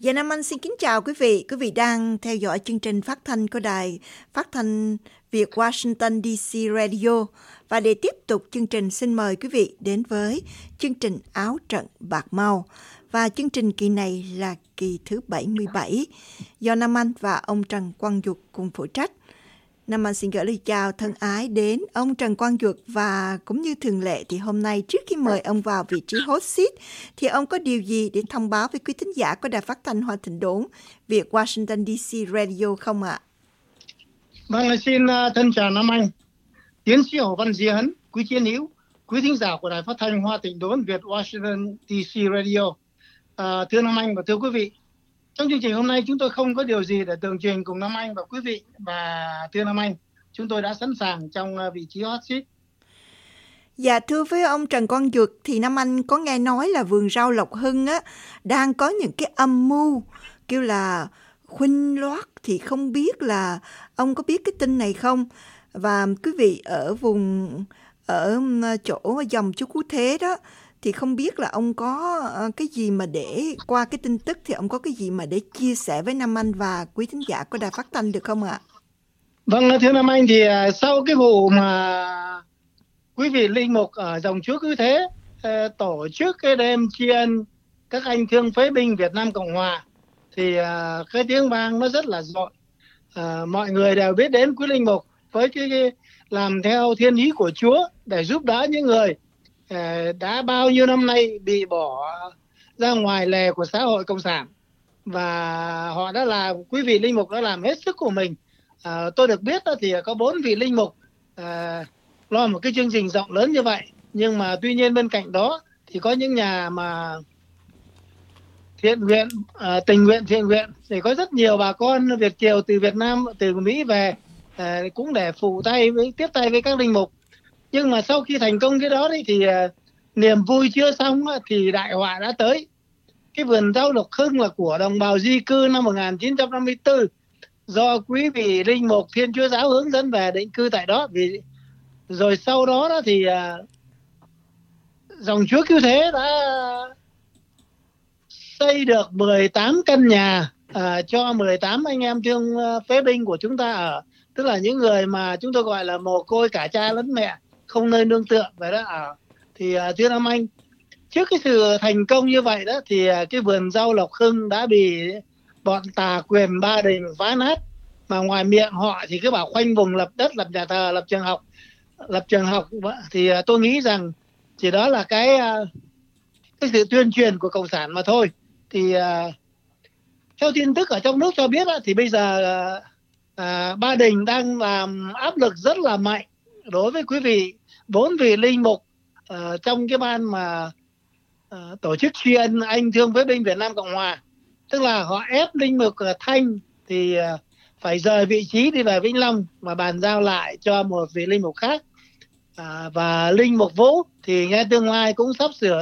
Dạ Nam Anh xin kính chào quý vị. Quý vị đang theo dõi chương trình phát thanh của đài phát thanh Việt Washington DC Radio. Và để tiếp tục chương trình, xin mời quý vị đến với chương trình Áo trận bạc màu. Và chương trình kỳ này là kỳ thứ 77 do Nam Anh và ông Trần Quang Duật cùng phụ trách. Nam Anh xin gửi lời chào thân ái đến ông Trần Quang Duật, và cũng như thường lệ thì hôm nay trước khi mời ông vào vị trí host seat thì ông có điều gì để thông báo với quý thính giả của đài phát thanh Hoa Thịnh Đốn Việt Washington DC Radio không ạ? Vâng, xin thân chào Nam Anh, tiến sĩ Hồ Văn Diến, quý chiến hữu, quý thính giả của đài phát thanh Hoa Thịnh Đốn Việt Washington DC Radio. Thưa Nam Anh và thưa quý vị, trong chương trình hôm nay chúng tôi không có điều gì để tường trình cùng Nam Anh và quý vị. Và thưa Nam Anh, chúng tôi đã sẵn sàng trong vị trí hot seat. Dạ thưa với ông Trần Quang Duật, thì Nam Anh có nghe nói là vườn rau Lộc Hưng á đang có những cái âm mưu kêu là khuynh loát, thì không biết là ông có biết cái tin này không? Và quý vị ở vùng ở chỗ dòng chú Cú Thế đó thì không biết là ông có cái gì mà để qua cái tin tức thì ông có cái gì mà để chia sẻ với Nam Anh và quý thính giả của đài phát thanh được không ạ? Vâng, thưa Nam Anh, thì sau cái vụ mà quý vị linh mục ở dòng Chúa Cứu Thế tổ chức cái đêm tri ân các anh thương phế binh Việt Nam Cộng Hòa, thì cái tiếng vang nó rất là rội. Mọi người đều biết đến quý linh mục với cái làm theo thiên ý của Chúa để giúp đỡ những người đã bao nhiêu năm nay bị bỏ ra ngoài lề của xã hội cộng sản, và họ đã làm, quý vị linh mục đã làm hết sức của mình. Tôi được biết thì có 4 vị linh mục lo một cái chương trình rộng lớn như vậy, nhưng mà tuy nhiên bên cạnh đó thì có những nhà mà thiện nguyện, tình nguyện thiện nguyện, thì có rất nhiều bà con Việt kiều từ Việt Nam, từ Mỹ về cũng để phụ tay với tiếp tay với các linh mục. Nhưng mà sau khi thành công cái đó thì niềm vui chưa xong thì đại họa đã tới. Cái vườn rau Lộc Hưng là của đồng bào di cư năm 1954, do quý vị linh mục Thiên Chúa Giáo hướng dẫn về định cư tại đó. Rồi sau đó thì dòng Chúa Cứu Thế đã xây được 18 căn nhà cho 18 anh em thương phế binh của chúng ta ở, tức là những người mà chúng tôi gọi là mồ côi cả cha lẫn mẹ, không nơi nương tựa về đó ở. Thì thưa Nam Anh, trước cái sự thành công như vậy đó thì cái vườn rau Lộc Hưng đã bị bọn tà quyền Ba Đình phá nát, mà ngoài miệng họ thì cứ bảo khoanh vùng, lập đất, lập nhà thờ, lập trường học. Thì tôi nghĩ rằng chỉ đó là cái sự tuyên truyền của cộng sản mà thôi. Thì theo tin tức ở trong nước cho biết thì bây giờ Ba Đình đang làm áp lực rất là mạnh đối với quý vị 4 vị linh mục trong cái ban mà tổ chức tri ân anh thương phế binh Việt Nam Cộng Hòa. Tức là họ ép linh mục Thanh thì phải rời vị trí đi về Vĩnh Long và bàn giao lại cho một vị linh mục khác. Và linh mục Vũ thì nghe tương lai cũng sắp sửa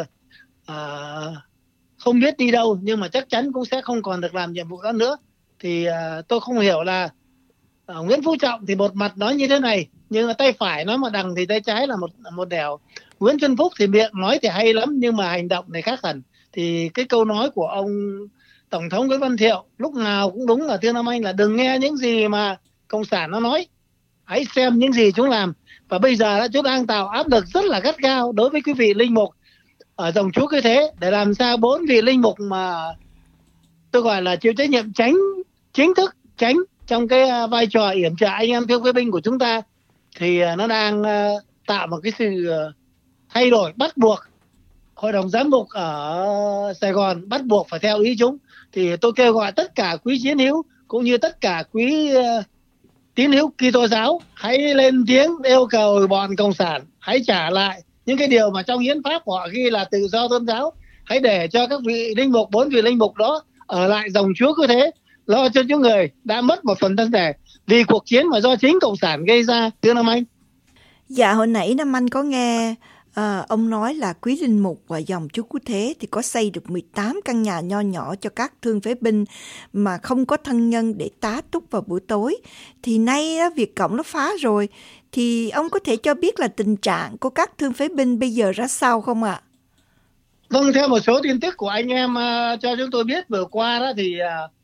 không biết đi đâu, nhưng mà chắc chắn cũng sẽ không còn được làm nhiệm vụ đó nữa. Thì tôi không hiểu là Nguyễn Phú Trọng thì một mặt nói như thế này, nhưng mà tay phải nói một đằng thì tay trái là một nẻo. Nguyễn Xuân Phúc thì miệng nói thì hay lắm, nhưng mà hành động này khác hẳn. Thì cái câu nói của ông Tổng thống Nguyễn Văn Thiệu lúc nào cũng đúng, là thưa Nam Anh, là đừng nghe những gì mà cộng sản nó nói, hãy xem những gì chúng làm. Và bây giờ chúng đang tạo áp lực rất là gắt gao đối với quý vị linh mục ở dòng Chúa Cứu Thế, để làm sao 4 vị linh mục mà tôi gọi là chịu trách nhiệm chính thức tránh trong cái vai trò yểm trợ anh em thương phế binh của chúng ta, thì nó đang tạo một cái sự thay đổi bắt buộc. Hội đồng giám mục ở Sài Gòn bắt buộc phải theo ý chúng. Thì tôi kêu gọi tất cả quý chiến hữu cũng như tất cả quý tín hữu Kitô giáo hãy lên tiếng yêu cầu bọn cộng sản hãy trả lại những cái điều mà trong hiến pháp họ ghi là tự do tôn giáo. Hãy để cho các vị linh mục, 4 vị linh mục đó ở lại dòng Chúa Cứu Thế, lo cho những người đã mất một phần thân thể vì cuộc chiến mà do chính cộng sản gây ra. Thưa Nam Anh. Dạ, hồi nãy Nam Anh có nghe ông nói là quý linh mục và dòng Chúa Cứu Thế thì có xây được 18 căn nhà nho nhỏ cho các thương phế binh mà không có thân nhân để tá túc vào buổi tối. Thì nay Việt Cộng nó phá rồi, thì ông có thể cho biết là tình trạng của các thương phế binh bây giờ ra sao không ạ? Vâng, theo một số tin tức của anh em cho chúng tôi biết vừa qua đó thì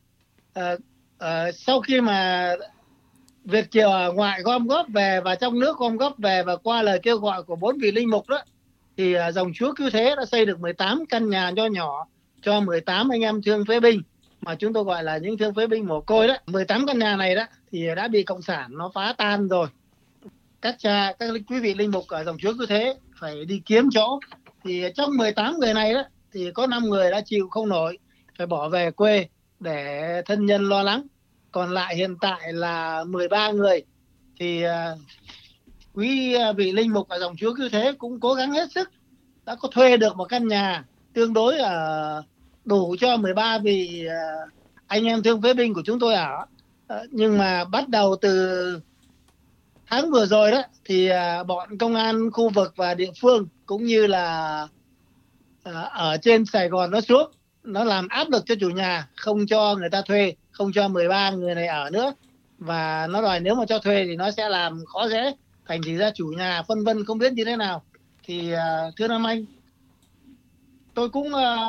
sau khi mà Việt kiều ở ngoại gom góp về và trong nước gom góp về và qua lời kêu gọi của 4 vị linh mục đó, thì dòng Chúa Cứu Thế đã xây được 18 căn nhà nho nhỏ cho 18 anh em thương phế binh, mà chúng tôi gọi là những thương phế binh mồ côi đó. 18 căn nhà này đó thì đã bị cộng sản nó phá tan rồi. Các quý vị linh mục ở dòng Chúa Cứu Thế phải đi kiếm chỗ. Thì trong 18 người này đó thì có 5 người đã chịu không nổi, phải bỏ về quê để thân nhân lo lắng. Còn lại hiện tại là 13 người. Thì quý vị linh mục ở dòng Chúa Cứu Thế cũng cố gắng hết sức, đã có thuê được một căn nhà tương đối đủ cho 13 vị anh em thương phế binh của chúng tôi ở. Nhưng mà bắt đầu từ tháng vừa rồi đó thì bọn công an khu vực và địa phương cũng như là ở trên Sài Gòn nó xuống, nó làm áp lực cho chủ nhà không cho người ta thuê, không cho 13 người này ở nữa, và nó đòi nếu mà cho thuê thì nó sẽ làm khó dễ, thành thì ra chủ nhà phân vân không biết như thế nào. Thì thưa Nam Anh, tôi cũng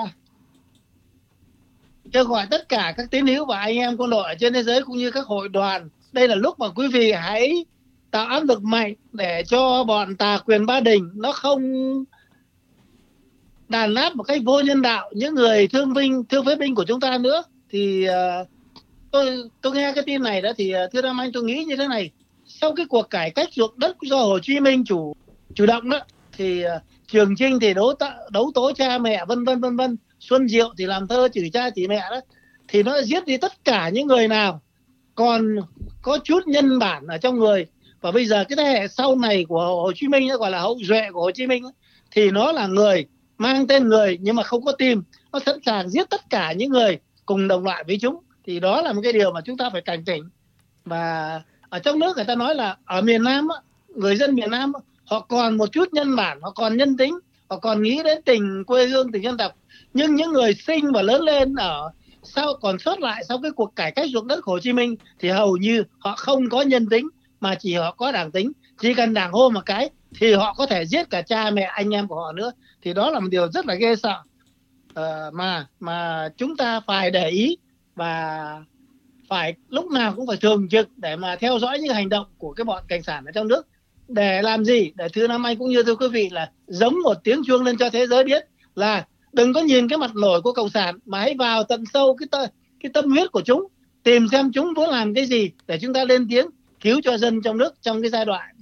kêu gọi tất cả các tín hữu và anh em quân đội ở trên thế giới cũng như các hội đoàn, đây là lúc mà quý vị hãy tạo áp lực mạnh để cho bọn tà quyền Ba Đình nó không đàn áp một cách vô nhân đạo những người thương phế binh của chúng ta nữa. Thì tôi nghe cái tin này đó thì thưa Nam Anh, tôi nghĩ như thế này: sau cái cuộc cải cách ruộng đất do Hồ Chí Minh chủ động đó, thì Trường Chinh thì đấu tố cha mẹ vân vân, Xuân Diệu thì làm thơ chửi cha chửi mẹ đó, thì nó giết đi tất cả những người nào còn có chút nhân bản ở trong người. Và bây giờ cái thế hệ sau này của Hồ Chí Minh, nó gọi là hậu duệ của Hồ Chí Minh, thì nó là người mang tên người nhưng mà không có tim, nó sẵn sàng giết tất cả những người cùng đồng loại với chúng. Thì đó là một cái điều mà chúng ta phải cảnh tỉnh. Và ở trong nước người ta nói là ở miền Nam, người dân miền Nam họ còn một chút nhân bản, họ còn nhân tính, họ còn nghĩ đến tình quê hương, tình dân tộc. Nhưng những người sinh và lớn lên ở còn sót lại sau cái cuộc cải cách ruộng đất của Hồ Chí Minh thì hầu như họ không có nhân tính, mà chỉ họ có đảng tính. Chỉ cần đảng hô một cái thì họ có thể giết cả cha mẹ anh em của họ nữa. Thì đó là một điều rất là ghê sợ, mà chúng ta phải để ý, và phải lúc nào cũng phải thường trực để mà theo dõi những hành động của cái bọn cảnh sản ở trong nước. Để làm gì? Để thưa Nam Anh cũng như thưa quý vị là giống một tiếng chuông lên cho thế giới biết là đừng có nhìn cái mặt nổi của cộng sản, mà hãy vào tận sâu cái tâm huyết của chúng, tìm xem chúng muốn làm cái gì để chúng ta lên tiếng cứu cho dân trong nước trong cái giai đoạn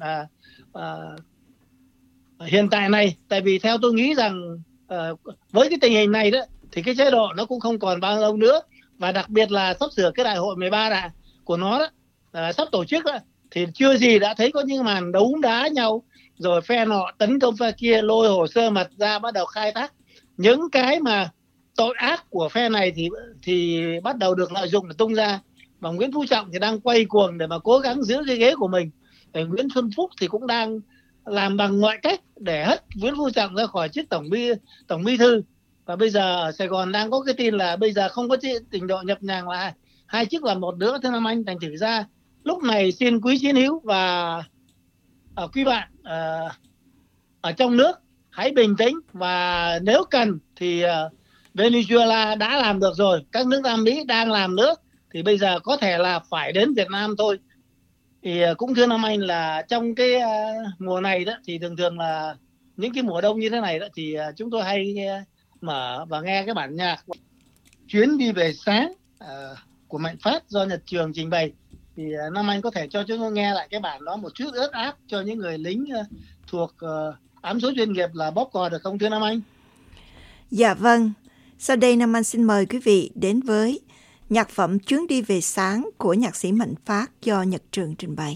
hiện tại này. Tại vì theo tôi nghĩ rằng với cái tình hình này đó thì cái chế độ nó cũng không còn bao lâu nữa, và đặc biệt là sắp sửa cái đại hội 13 của nó đó, sắp tổ chức đó, thì chưa gì đã thấy có những màn đấu đá nhau, rồi phe nọ tấn công phe kia, lôi hồ sơ mật ra bắt đầu khai thác những cái mà tội ác của phe này thì bắt đầu được lợi dụng để tung ra. Và Nguyễn Phú Trọng thì đang quay cuồng để mà cố gắng giữ cái ghế của mình. Để Nguyễn Xuân Phúc thì cũng đang làm bằng mọi cách để hất Nguyễn Phú Trọng ra khỏi chức tổng bí thư. Và bây giờ ở Sài Gòn đang có cái tin là bây giờ không có trình độ nhập nhằng là hai chức là một nữa. Thưa Nam Anh, thành thử ra lúc này xin quý chiến hữu và quý bạn ở trong nước hãy bình tĩnh, và nếu cần thì Venezuela đã làm được rồi, các nước Nam Mỹ đang làm nữa, thì bây giờ có thể là phải đến Việt Nam thôi. Thì cũng thưa Nam Anh là trong cái mùa này đó thì thường là những cái mùa đông như thế này đó thì chúng tôi hay mở và nghe cái bản nhạc Chuyến đi về sáng của Mạnh Phát do Nhật Trường trình bày. Thì Nam Anh có thể cho chúng tôi nghe lại cái bản đó một chút ướt át cho những người lính thuộc ám số chuyên nghiệp là bóp cò được không thưa Nam Anh? Dạ vâng. Sau đây Nam Anh xin mời quý vị đến với nhạc phẩm Chuyến đi về sáng của nhạc sĩ Mạnh Phát do Nhật Trường trình bày.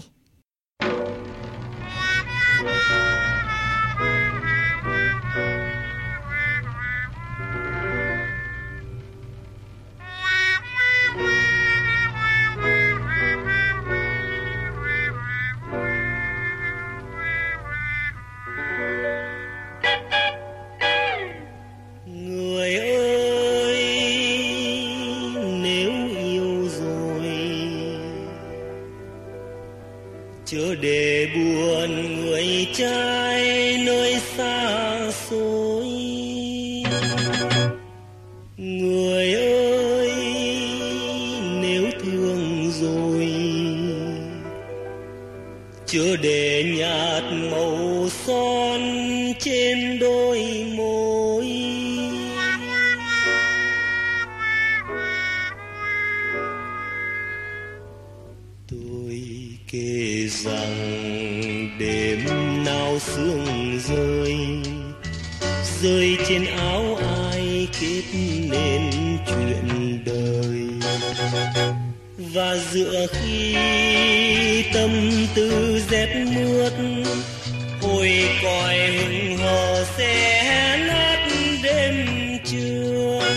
Chớ để buồn người trai nơi xa xôi, chớ để nhạt màu son trên đôi môi. Tôi kể rằng đêm nào sương rơi trên áo ai kết nên chuyện đời. Và giữa khi tâm tư rét mướt, hồi còi hừng hờ xé nát đêm trường,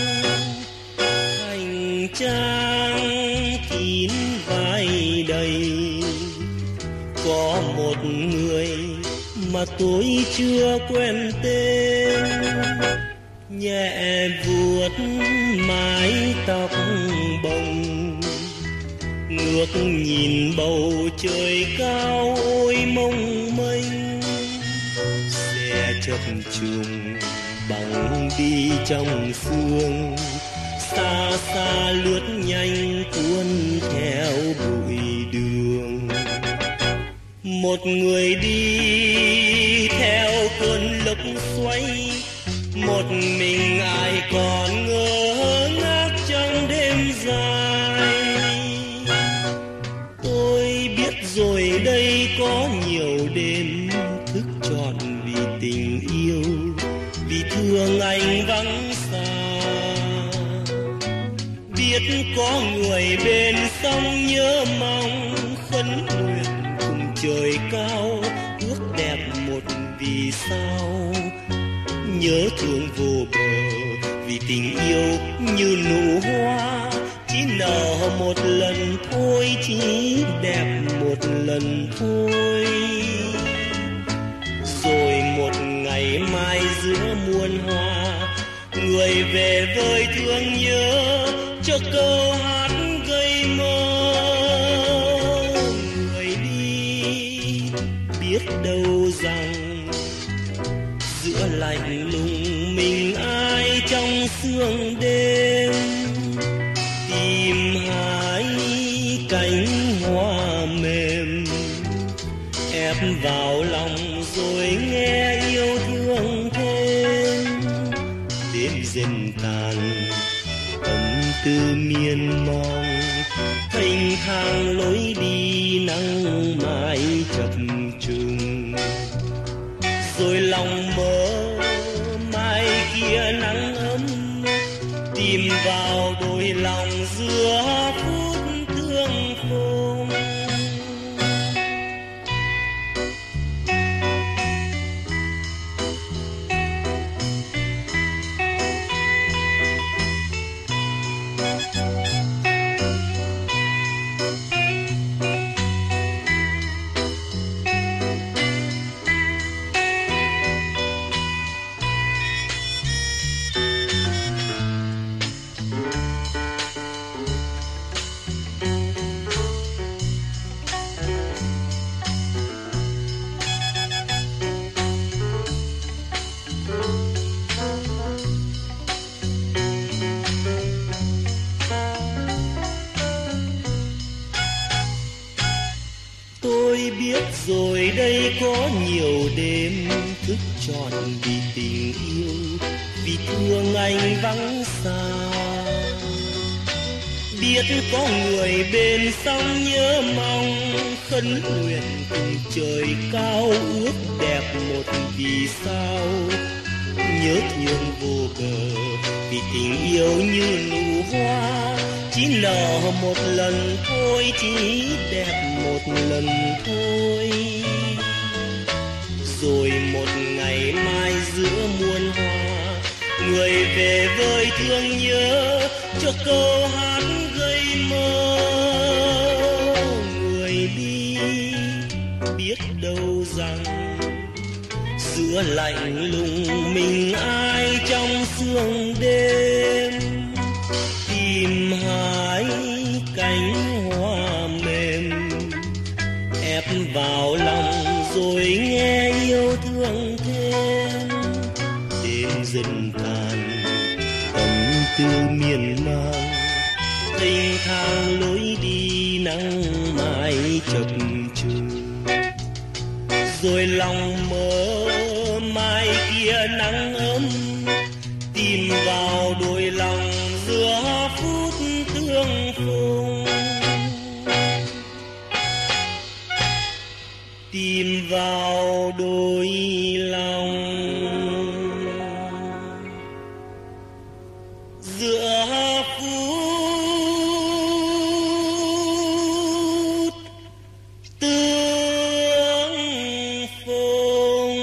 hành trang kín vai đầy có một người mà tôi chưa quen tên, nhẹ vuốt mái tóc bồng, ngước nhìn bầu trời cao ôi mong manh. Xe chập trùng băng đi trong sương, xa xa lướt nhanh cuốn theo bụi đường. Một người đi theo cơn lốc xoáy, một mình ai còn ngơ ngác trong đêm dài. Tôi biết rồi đây có nhiều đêm thức trọn vì tình yêu, vì thương anh vắng xa. Biết có người bên sông nhớ mong khấn nguyện cùng trời cao, ước đẹp một vì sao. Nhớ thương vô bờ vì tình yêu như nụ hoa, chỉ nở một lần thôi, chỉ đẹp một lần thôi. Rồi một ngày mai giữa muôn hoa, người về với thương nhớ cho câu hát gây mơ. Người đi biết đâu rằng giữa lạnh lùng mình ai trong sương đêm, tìm hái cánh hoa mềm ép vào lòng rồi nghe yêu thương thêm. Đêm dần tàn tâm tư miên mong, thênh thang lối đi nắng mai chập trùng. Rồi lòng mơ mai kia nắng ấm, tìm vào đôi lòng giữa phút thương phùng. Tôi biết rồi đây có nhiều đêm thức trọn vì tình yêu, vì thương anh vắng xa. Biết có người bên sông nhớ mong khấn nguyện cùng trời cao, ước đẹp một vì sao. Nhớ thương vô bờ vì tình yêu như nụ hoa, chỉ nở một lần thôi, chỉ đẹp một lần thôi. Rồi một ngày mai giữa muôn hoa, người về với thương nhớ cho câu hát gây mơ. Người đi biết đâu rằng giữa lạnh lùng mình ai trong sương đêm, tìm hái cánh hoa mềm ép vào lòng rồi nghe yêu thương thêm. Đêm dần tàn tâm tư miên man, thênh thang lối đi nắng mai chập trùng. rồi lòng mơ mai kia nắng ấm tìm vào đôi lòng giữa phút tương phùng, tìm vào đôi lòng giữa phút tương phùng.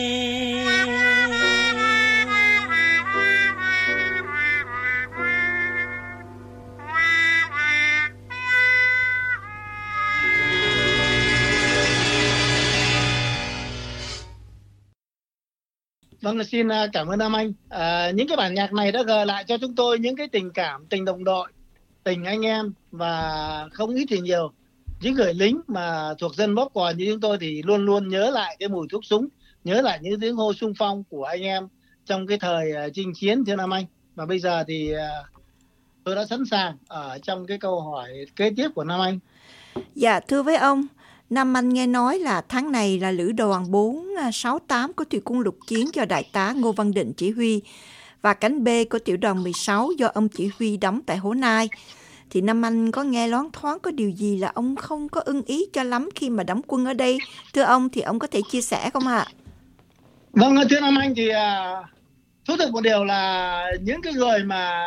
Vâng, xin cảm ơn Nam Anh. Những cái bản nhạc này đã gợi lại cho chúng tôi những cái tình cảm, tình đồng đội, tình anh em và không ít thì nhiều. Những người lính mà thuộc dân bóp cò như chúng tôi thì luôn luôn nhớ lại cái mùi thuốc súng, nhớ lại những tiếng hô xung phong của anh em trong cái thời chinh chiến, thưa Nam Anh. Và bây giờ thì tôi đã sẵn sàng ở trong cái câu hỏi kế tiếp của Nam Anh. Dạ, thưa với ông, Nam Anh nghe nói là tháng này là lữ đoàn 468 của thủy quân lục chiến do Đại tá Ngô Văn Định chỉ huy và cánh B của tiểu đoàn 16 do ông chỉ huy đóng tại Hố Nai. Thì Nam Anh có nghe loáng thoáng có điều gì là ông không có ưng ý cho lắm khi mà đóng quân ở đây? Thưa ông thì ông có thể chia sẻ không ạ? Vâng, thưa Nam Anh thì thú thực một điều là những cái người mà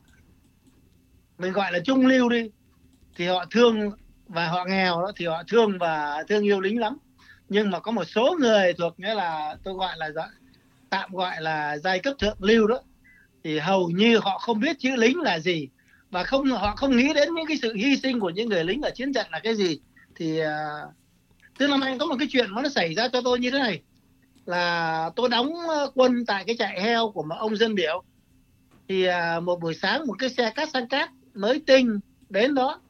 mình gọi là trung lưu đi thì họ thương và họ nghèo đó thì họ thương và thương yêu lính lắm. Nhưng mà có một số người thuộc nghĩa là tôi gọi là tạm gọi là giai cấp thượng lưu đó thì hầu như họ không biết chữ lính là gì và họ không nghĩ đến những cái sự hy sinh của những người lính ở chiến trận là cái gì. Thì từ năm anh có một cái chuyện nó xảy ra cho tôi như thế này, là tôi đóng quân tại cái trại heo của một ông dân biểu. Thì một buổi sáng một cái xe cát sang cát mới tinh đến đó,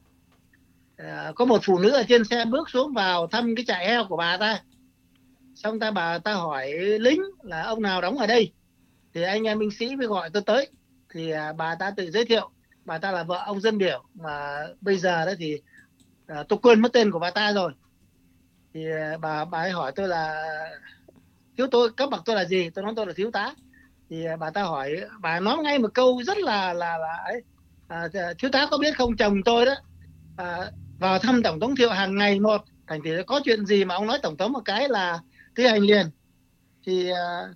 có một phụ nữ ở trên xe bước xuống vào thăm cái trại heo của bà ta. Xong bà ta hỏi lính là ông nào đóng ở đây, thì anh em binh sĩ mới gọi tôi tới. Thì bà ta tự giới thiệu bà ta là vợ ông dân biểu, mà bây giờ đó thì tôi quên mất tên của bà ta rồi. Thì bà ấy hỏi tôi là tôi cấp bậc tôi là gì, tôi nói tôi là thiếu tá. Thì bà ta hỏi, bà nói ngay một câu rất là ấy, thiếu tá có biết không, chồng tôi đó vào thăm tổng thống Thiệu hàng ngày một, thành thì có chuyện gì mà ông nói tổng thống một cái là thi hành liền. Thì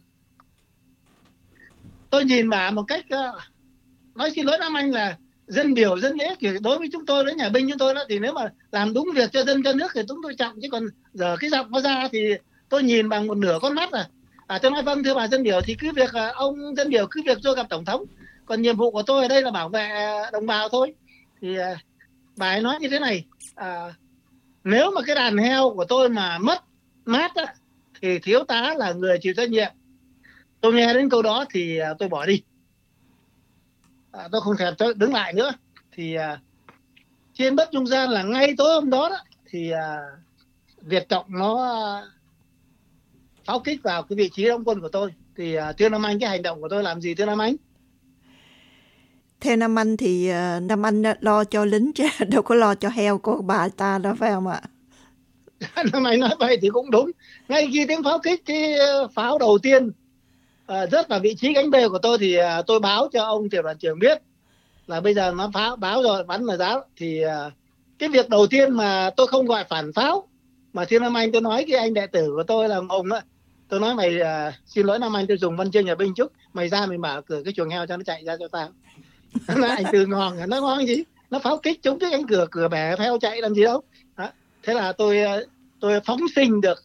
tôi nhìn bà một cách nói xin lỗi Nam Anh là dân biểu dân nghĩa, kiểu đối với chúng tôi, với nhà binh chúng tôi đó, thì nếu mà làm đúng việc cho dân cho nước thì chúng tôi trọng, chứ còn giờ cái giọng nó ra thì tôi nhìn bằng một nửa con mắt tôi nói vâng thưa bà dân biểu, thì cứ việc ông dân biểu cứ việc cho gặp tổng thống, còn nhiệm vụ của tôi ở đây là bảo vệ đồng bào thôi. Thì bà ấy nói như thế này, nếu mà cái đàn heo của tôi mà mất mát thì thiếu tá là người chịu trách nhiệm. Tôi nghe đến câu đó thì tôi bỏ đi, tôi không thèm đứng lại nữa. Thì trên Bất Trung Gian là ngay tối hôm đó thì Việt Cộng nó pháo kích vào cái vị trí đóng quân của tôi. Thì thưa Nam Anh, cái hành động của tôi làm gì thưa Nam Anh? Theo Nam Anh thì Nam Anh lo cho lính chứ đâu có lo cho heo của bà ta đâu, phải không ạ? Nam Anh nói vậy thì cũng đúng. Ngay khi tiếng pháo kích, cái pháo đầu tiên rớt vào vị trí cánh B của tôi thì tôi báo cho ông tiểu đoàn trưởng biết là bây giờ nó báo rồi, bắn là giáo. Thì cái việc đầu tiên mà tôi không gọi phản pháo, mà thưa Nam Anh tôi nói cái anh đệ tử của tôi là ông á, tôi nói mày xin lỗi Nam Anh, tôi dùng văn chương nhà binh chút, mày ra mày mở cửa cái chuồng heo cho nó chạy ra cho tao. Anh từ ngon, nó ngon gì, nó pháo kích trúng cái cánh cửa bẻ heo chạy làm gì đâu. Đó. Thế là tôi phóng sinh được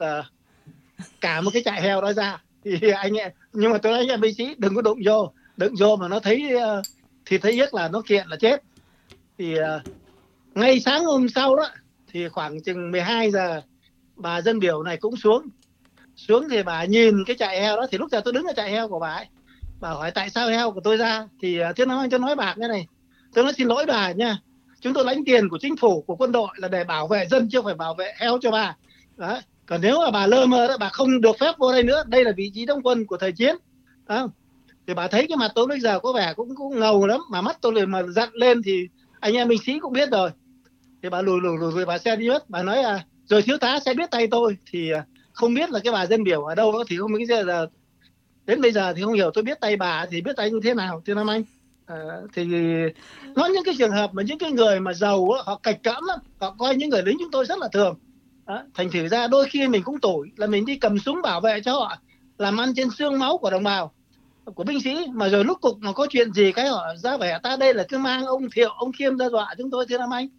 cả một cái trại heo đó ra. Thì nhưng mà tôi nói anh em binh sĩ đừng có đụng vô mà nó thấy thì thấy biết là nó kiện là chết. Thì ngay sáng hôm sau đó thì khoảng chừng 12 giờ bà dân biểu này cũng xuống thì bà nhìn cái trại heo đó. Thì lúc giờ tôi đứng ở trại heo của bà ấy, bà hỏi tại sao heo của tôi ra. Thì thế nào anh cho nói bạc như này, tôi nói xin lỗi bà nha, chúng tôi lãnh tiền của chính phủ, của quân đội là để bảo vệ dân chứ không phải bảo vệ heo cho bà. Đó. Còn nếu mà bà lơ mơ đó, bà không được phép vô đây nữa, đây là vị trí đóng quân của thời chiến. Đó. Thì bà thấy cái mặt tôi bây giờ có vẻ cũng ngầu lắm, mà mắt tôi mà dặn lên thì anh em binh sĩ cũng biết rồi. Thì bà lùi bà xe đi mất. Bà nói rồi thiếu tá sẽ biết tay tôi. Thì không biết là cái bà dân biểu ở đâu đó, thì không biết giờ đến bây giờ thì không hiểu. Tôi biết tay bà thì biết tay như thế nào, thưa Nam Anh. Thì nói những cái trường hợp mà những cái người mà giàu á, họ cạch cỡm lắm, họ coi những người lính chúng tôi rất là thường. Thành thử ra đôi khi mình cũng tủi là mình đi cầm súng bảo vệ cho họ, làm ăn trên xương máu của đồng bào, của binh sĩ, mà rồi lúc cục mà có chuyện gì cái họ ra vẻ ta đây là cứ mang ông Thiệu, ông Khiêm ra dọa chúng tôi, thưa Nam Anh.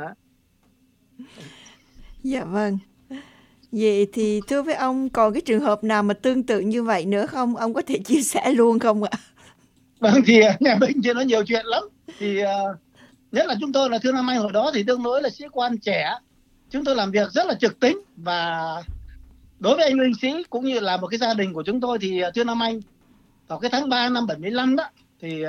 Dạ vâng. Vậy thì thưa với ông, còn cái trường hợp nào mà tương tự như vậy nữa không? Ông có thể chia sẻ luôn không ạ? Vâng, thì nhà binh thì nó nhiều chuyện lắm. Thì nhất là chúng tôi là thưa Nam Anh hồi đó thì tương đối là sĩ quan trẻ, chúng tôi làm việc rất là trực tính. Và đối với anh binh sĩ cũng như là một cái gia đình của chúng tôi thì thưa Nam Anh, vào cái tháng 3 năm 75 đó thì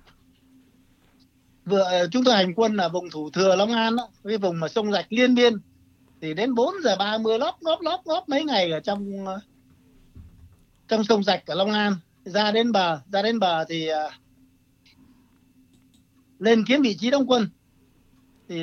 chúng tôi hành quân ở vùng Thủ Thừa, Long An đó, cái vùng mà sông Rạch liên miên. Thì đến 4:30 lóp mấy ngày ở trong sông Rạch ở Long An, ra đến bờ thì lên kiếm vị trí đóng quân. Thì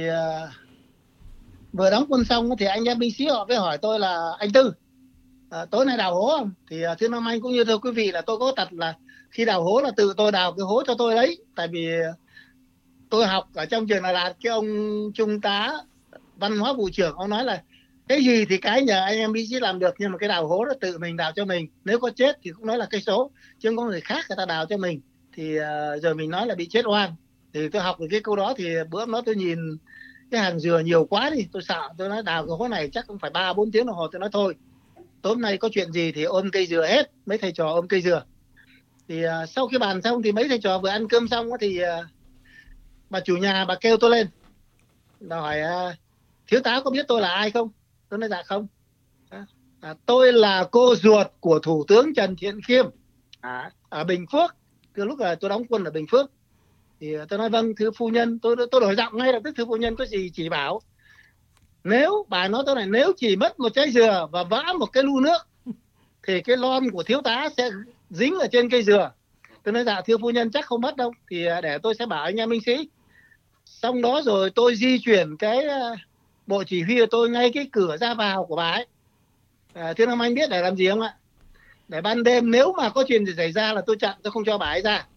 vừa đóng quân xong thì anh em binh sĩ họ mới hỏi tôi là anh Tư, tối nay đào hố không? Thì thưa Nam Anh cũng như thưa quý vị là tôi có tật là khi đào hố là tự tôi đào cái hố cho tôi đấy. Tại vì tôi học ở trong trường Đà Lạt, cái ông trung tá văn hóa vụ trưởng ông nói là cái gì thì cái nhờ anh em binh sĩ làm được, nhưng mà cái đào hố đó tự mình đào cho mình, nếu có chết thì cũng nói là cái số, chứ không có người khác người ta đào cho mình thì rồi mình nói là bị chết oan. Thì tôi học được cái câu đó, thì bữa đó tôi nhìn cái hàng dừa nhiều quá đi, tôi sợ, tôi nói đào cái hố này chắc cũng phải 3-4 tiếng đồng hồ. Tôi nói thôi, tối hôm nay có chuyện gì thì ôm cây dừa hết, mấy thầy trò ôm cây dừa. Thì sau khi bàn xong thì mấy thầy trò vừa ăn cơm xong thì bà chủ nhà bà kêu tôi lên, bà hỏi thiếu tá có biết tôi là ai không? Tôi nói dạ không. Tôi là cô ruột của Thủ tướng Trần Thiện Khiêm ở Bình Phước, từ lúc là tôi đóng quân ở Bình Phước. Thì tôi nói vâng thưa phu nhân. Tôi đổi giọng ngay lập tức, thưa phu nhân có gì chỉ bảo. Nếu bà nói tôi này, nếu chỉ mất một trái dừa và vã một cái lu nước thì cái lon của thiếu tá sẽ dính ở trên cây dừa. Tôi nói dạ thưa phu nhân chắc không mất đâu, thì để tôi sẽ bảo anh em binh sĩ. Xong đó rồi tôi di chuyển cái bộ chỉ huy của tôi ngay cái cửa ra vào của bà ấy. Thưa Nam Anh biết để làm gì không ạ? Để ban đêm nếu mà có chuyện gì xảy ra là tôi chặn, tôi không cho bà ấy ra.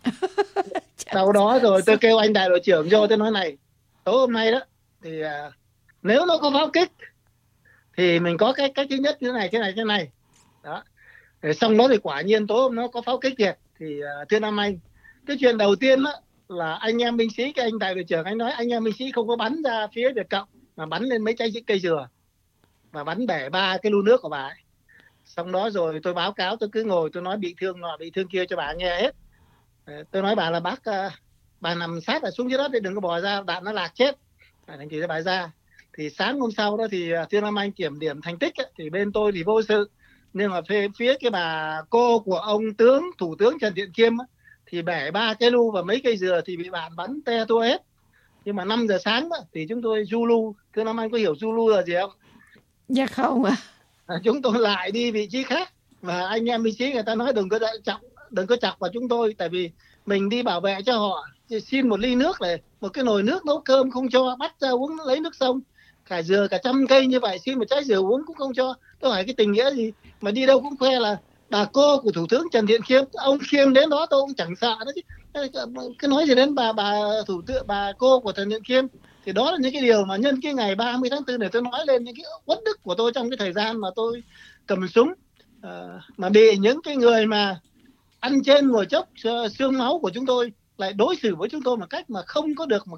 Sau đó rồi tôi kêu anh đại đội trưởng vô, tôi nói này, tối hôm nay đó thì nếu nó có pháo kích thì mình có cái thứ nhất như thế này đó. Để xong đó thì quả nhiên tối hôm nó có pháo kích thiệt. Thì thưa Nam Anh, cái chuyện đầu tiên đó là anh em binh sĩ, cái anh đại đội trưởng anh nói anh em binh sĩ không có bắn ra phía Việt Cộng mà bắn lên mấy cây dừa và bắn bể 3 cái lu nước của bà ấy. Xong đó rồi tôi báo cáo, tôi cứ ngồi tôi nói bị thương nọ bị thương kia cho bà nghe hết. Tôi nói bà là bác, bà nằm sát ở xuống dưới đất để đừng có bỏ ra, đạn nó lạc chết. Thành chỉ cho bà ra. Thì sáng hôm sau đó thì thưa Nam Anh kiểm điểm thành tích ấy, thì bên tôi thì vô sự, nhưng mà phía cái bà cô của ông Thủ tướng Trần Thiện Khiêm ấy, thì bể 3 cái lu và mấy cây dừa thì bị bạn bắn te tua hết. Nhưng mà 5 giờ sáng đó, thì chúng tôi Zulu. Thưa Nam Anh có hiểu Zulu là gì không? Dạ không ạ. Chúng tôi lại đi vị trí khác. Và anh em binh sĩ người ta nói đừng có chọc vào chúng tôi. Tại vì mình đi bảo vệ cho họ, xin một ly nước này, một cái nồi nước nấu cơm không cho, bắt ra uống lấy nước sông. Cả dừa cả 100 cây như vậy, xin một trái dừa uống cũng không cho. Tôi hỏi cái tình nghĩa gì mà đi đâu cũng khoe là bà cô của Thủ tướng Trần Thiện Khiêm. Ông Khiêm đến đó tôi cũng chẳng sợ đó chứ. Cứ nói gì đến bà cô của Trần Thiện Khiêm. Thì đó là những cái điều mà nhân cái ngày 30 tháng 4 để tôi nói lên những cái uất đức của tôi trong cái thời gian mà tôi cầm súng, mà bị những cái người mà ăn trên ngồi chốc xương máu của chúng tôi lại đối xử với chúng tôi một cách mà không có được một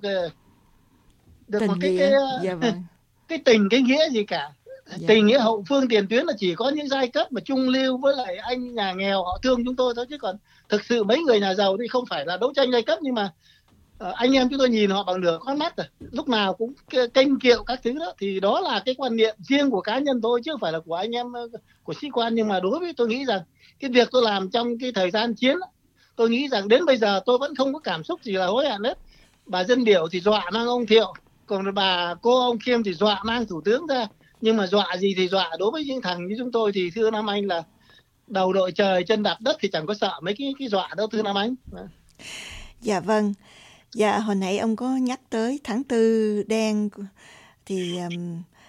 cái tình cái nghĩa gì cả. Dạ. Tình nghĩa hậu phương tiền tuyến là chỉ có những giai cấp mà trung lưu với lại anh nhà nghèo họ thương chúng tôi thôi, chứ còn thực sự mấy người nhà giàu thì không phải là đấu tranh giai cấp, nhưng mà anh em chúng tôi nhìn họ bằng nửa con mắt rồi, lúc nào cũng kênh kiệu các thứ đó. Thì đó là cái quan niệm riêng của cá nhân tôi chứ không phải là của anh em của sĩ quan. Nhưng mà đối với tôi nghĩ rằng cái việc tôi làm trong cái thời gian chiến, tôi nghĩ rằng đến bây giờ tôi vẫn không có cảm xúc gì là hối hận hết. Bà dân biểu thì dọa mang ông Thiệu, còn bà cô ông Khiêm thì dọa mang thủ tướng ra. Nhưng mà dọa gì thì dọa, đối với những thằng như chúng tôi thì thưa Nam Anh là đầu đội trời chân đạp đất thì chẳng có sợ mấy cái dọa đâu thưa Nam Anh. Dạ vâng. Dạ hồi nãy ông có nhắc tới tháng 4 đen thì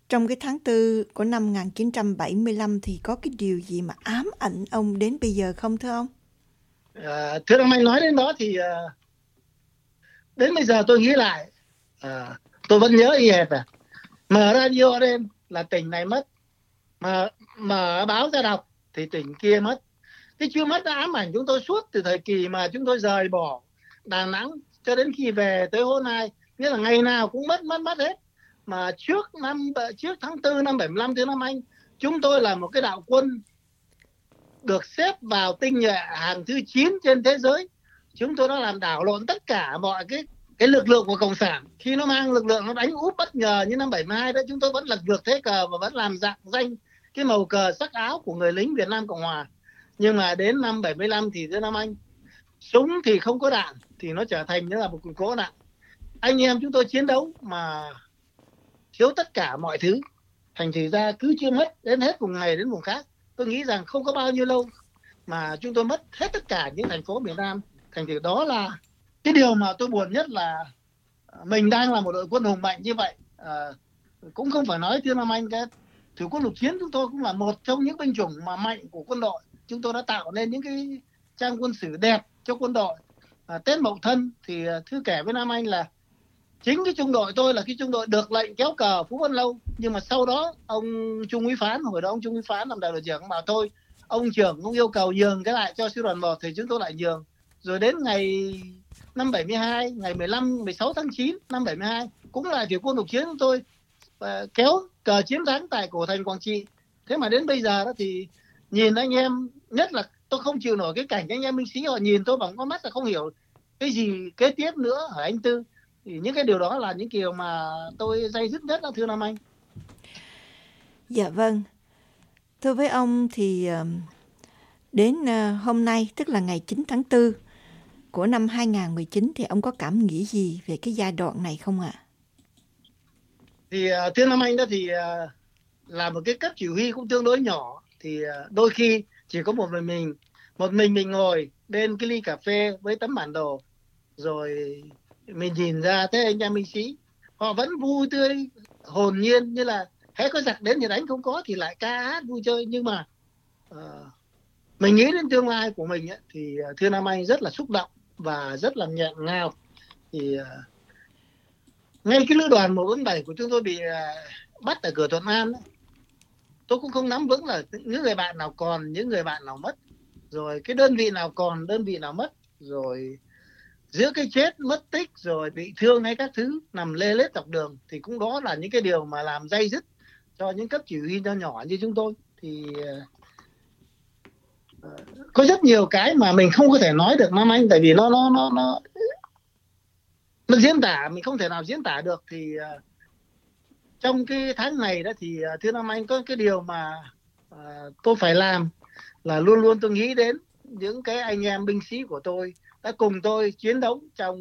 Trong cái tháng 4 của năm 1975 thì có cái điều gì mà ám ảnh ông đến bây giờ không thưa ông? Thưa Nam Anh, nói đến đó thì đến bây giờ tôi nghĩ lại, tôi vẫn nhớ y hệt. Mở radio lên là tỉnh này mất, mà mở báo ra đọc thì tỉnh kia mất. Cái chưa mất đã ám ảnh chúng tôi suốt từ thời kỳ mà chúng tôi rời bỏ Đà Nẵng cho đến khi về tới hôm nay. Nghĩa là ngày nào cũng mất hết. Mà trước tháng 4 năm 75 thưa Nam Anh, chúng tôi là một cái đạo quân được xếp vào tinh nhuệ hàng thứ 9 trên thế giới. Chúng tôi đã làm đảo lộn tất cả mọi cái lực lượng của Cộng sản. Khi nó mang lực lượng nó đánh úp bất ngờ như năm 72 đó, chúng tôi vẫn lật ngược thế cờ và vẫn làm dạng danh cái màu cờ sắc áo của người lính Việt Nam Cộng Hòa. Nhưng mà đến năm 75 thì thưa Nam Anh, súng thì không có đạn thì nó trở thành như là một cục gỗ nặng. Anh em chúng tôi chiến đấu mà thiếu tất cả mọi thứ, thành thử ra cứ chưa mất đến hết vùng này đến vùng khác. Tôi nghĩ rằng không có bao nhiêu lâu mà chúng tôi mất hết tất cả những thành phố miền Nam. Thành thử đó là cái điều mà tôi buồn nhất, là mình đang là một đội quân hùng mạnh như vậy. Cũng không phải nói thưa Nam Anh, cái Thủy quân lục chiến chúng tôi cũng là một trong những binh chủng mà mạnh của quân đội. Chúng tôi đã tạo nên những cái trang quân sử đẹp cho quân đội. Tết Mậu Thân thì thưa kể với Nam Anh là chính cái trung đội tôi là cái trung đội được lệnh kéo cờ Phú Vân Lâu. Nhưng mà sau đó ông Trung úy Phán, hồi đó ông Trung úy Phán làm đại đội trưởng, bảo thôi ông trưởng cũng yêu cầu nhường cái lại cho sư đoàn 1 thì chúng tôi lại nhường. Rồi đến ngày năm 72, ngày 16 tháng 9 năm 72 cũng là Thủy quân lục chiến chúng tôi kéo cờ chiến thắng tại cổ thành Quảng Trị. Thế mà đến bây giờ đó thì nhìn anh em, nhất là tôi không chịu nổi cái cảnh anh em binh sĩ họ nhìn tôi bằng con mắt là không hiểu cái gì kế tiếp nữa hả anh Tư. Thì những cái điều đó là những điều mà tôi day dứt nhất đó thưa Nam Anh. Dạ vâng. Thưa với ông thì đến hôm nay, tức là ngày 9 tháng 4 của năm 2019 thì ông có cảm nghĩ gì về cái giai đoạn này không ạ? Thì thưa Nam Anh đó thì là một cái cấp chỉ huy cũng tương đối nhỏ, thì đôi khi chỉ có một mình ngồi bên cái ly cà phê với tấm bản đồ, rồi mình nhìn ra thế anh em binh sĩ họ vẫn vui tươi hồn nhiên, như là hễ có giặc đến thì đánh, không có thì lại ca hát vui chơi. Nhưng mà mình nghĩ đến tương lai của mình ấy, thì thưa Nam Anh rất là xúc động và rất là nghẹn ngào. Thì ngay cái lữ đoàn 147 của chúng tôi bị bắt ở cửa Thuận An ấy, tôi cũng không nắm vững là những người bạn nào còn, những người bạn nào mất, rồi cái đơn vị nào còn, đơn vị nào mất, rồi giữa cái chết mất tích rồi bị thương hay các thứ nằm lê lết dọc đường. Thì cũng đó là những cái điều mà làm day dứt cho những cấp chỉ huy nho nhỏ như chúng tôi. Thì có rất nhiều cái mà mình không có thể nói được Nam Anh, tại vì nó diễn tả, mình không thể nào diễn tả được. Thì trong cái tháng này đó thì thưa Nam Anh, có cái điều mà tôi phải làm là luôn luôn tôi nghĩ đến những cái anh em binh sĩ của tôi đã cùng tôi chiến đấu trong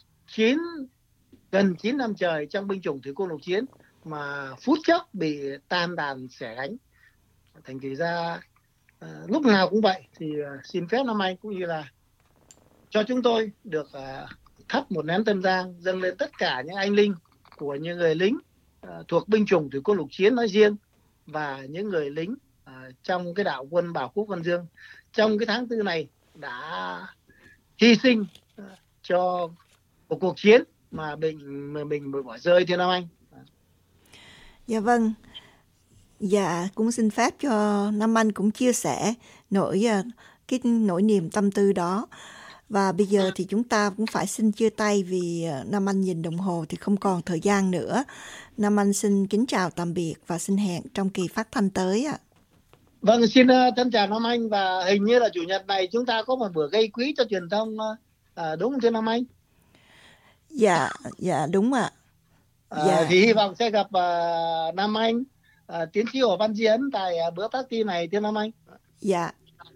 gần 9 năm trời trong binh chủng Thủy quân lục chiến, mà phút chốc bị tan đàn xẻ gánh. Thành thử ra lúc nào cũng vậy. Thì xin phép Nam Anh cũng như là cho chúng tôi được thắp một nén tâm nhang dâng lên tất cả những anh linh của những người lính thuộc binh chủng Thủy quân lục chiến nói riêng, và những người lính trong cái đạo quân Bảo Quốc Văn Dương trong cái tháng 4 này đã hy sinh cho một cuộc chiến mà mình bỏ rơi thưa Nam Anh. Dạ vâng. Dạ cũng xin phép cho Nam Anh cũng chia sẻ cái nỗi niềm tâm tư đó. Và bây giờ thì chúng ta cũng phải xin chia tay vì Nam Anh nhìn đồng hồ thì không còn thời gian nữa. Nam Anh xin kính chào tạm biệt và xin hẹn trong kỳ phát thanh tới ạ. Vâng, xin thân chào Nam Anh, và hình như là chủ nhật này chúng ta có một bữa gây quỹ cho truyền thông, đúng không thưa Nam Anh? Dạ đúng ạ. Dạ. Thì hy vọng sẽ gặp Nam Anh, tiến sĩ Hồ Văn Diễn tại bữa party này thưa Nam Anh. Dạ.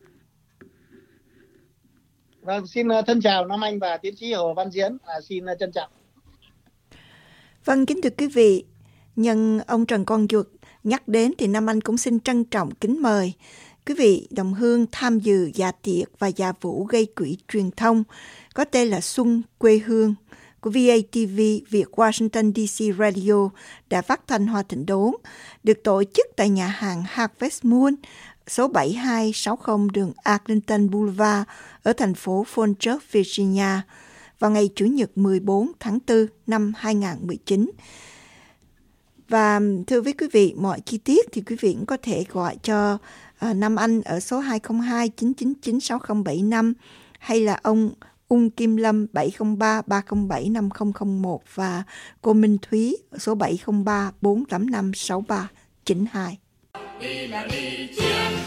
Vâng, xin thân chào Nam Anh và tiến sĩ Hồ Văn Diễn, xin trân trọng. Vâng, kính thưa quý vị, nhân ông Trần Quang Duật nhắc đến thì Nam Anh cũng xin trân trọng kính mời quý vị đồng hương tham dự dạ tiệc và dạ vũ gây quỹ truyền thông có tên là Xuân Quê Hương của VATV Việt Washington DC Radio đã phát thanh Hoa Thịnh Đốn, được tổ chức tại nhà hàng Harvest Moon, số 7260 đường Arlington Boulevard ở thành phố Fort Virginia vào ngày Chủ nhật 14 tháng 4 năm 2019. Và thưa với quý vị, mọi chi tiết thì quý vị cũng có thể gọi cho Nam Anh ở số 202-999-6075 hay là ông Ung Kim Lâm 703-307-5001 và cô Minh Thúy ở số 703-485-6392.